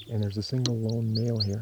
And there's a single lone male here.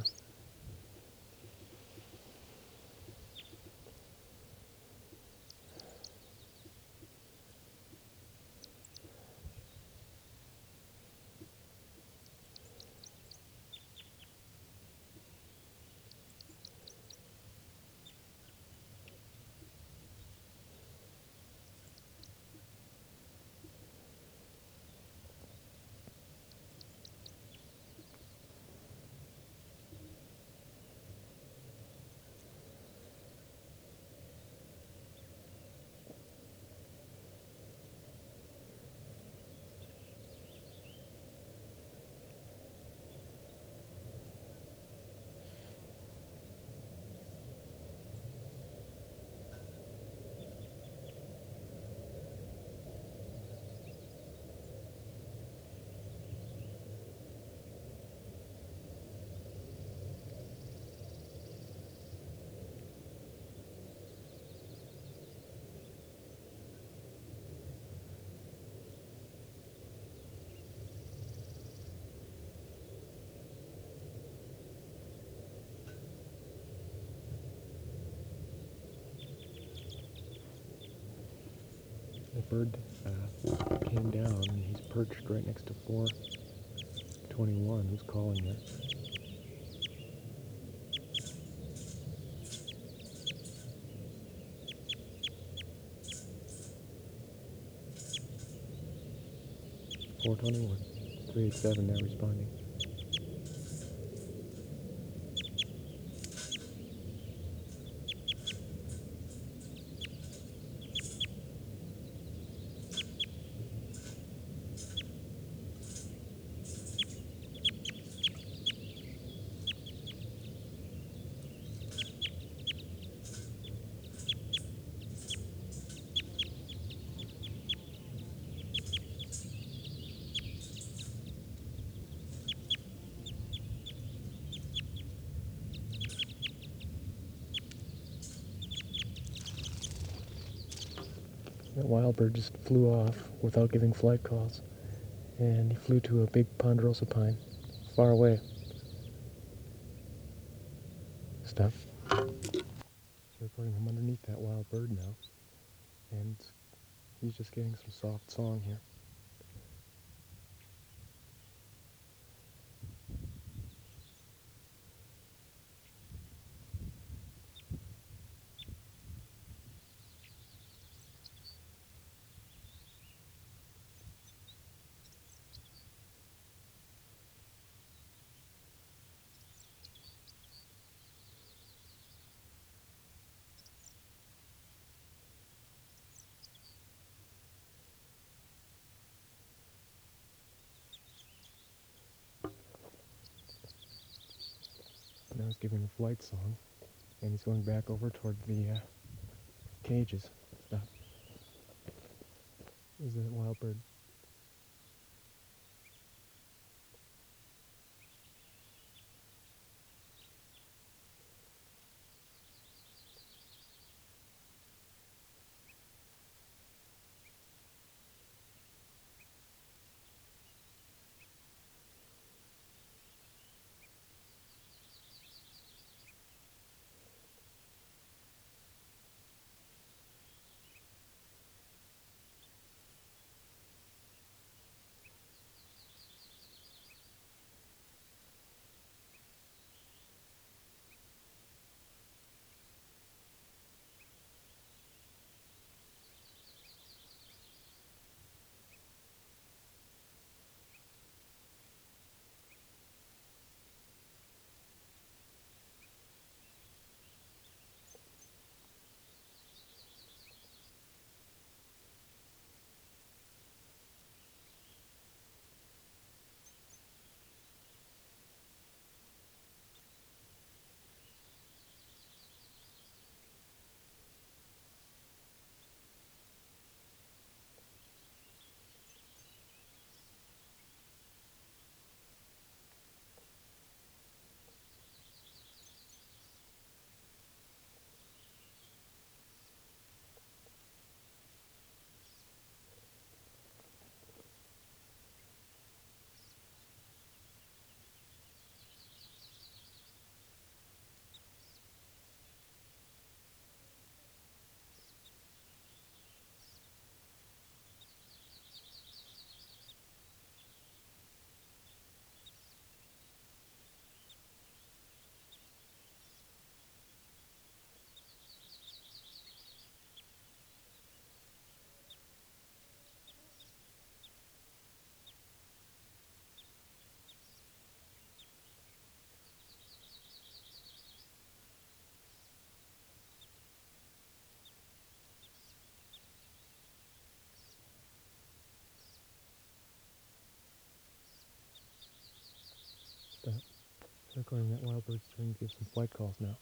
The bird came down and he's perched right next to 421, who's calling there. .421, 387 now responding. That wild bird just flew off without giving flight calls, and he flew to a big ponderosa pine far away. Stop. So recording him underneath that wild bird now, and he's just getting some soft song here. Now he's giving a flight song, and he's going back over toward the cages. Stop. Is that wild bird? Stop. Recording that wild bird's trying to give some flight calls now.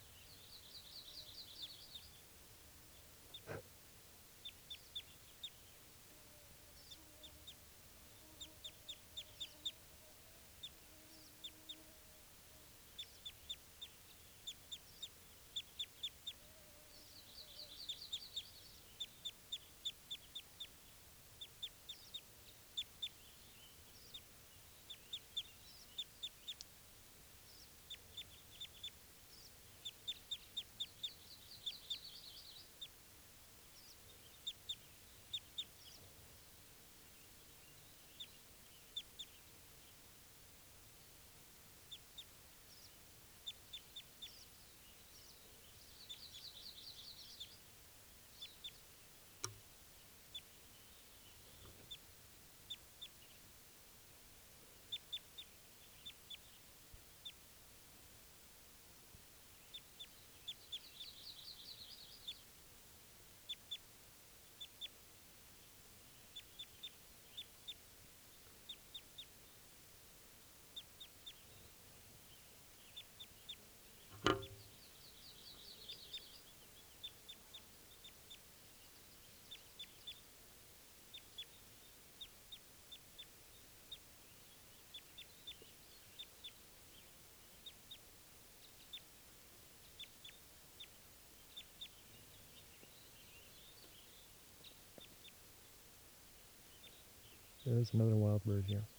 There's another wild bird here.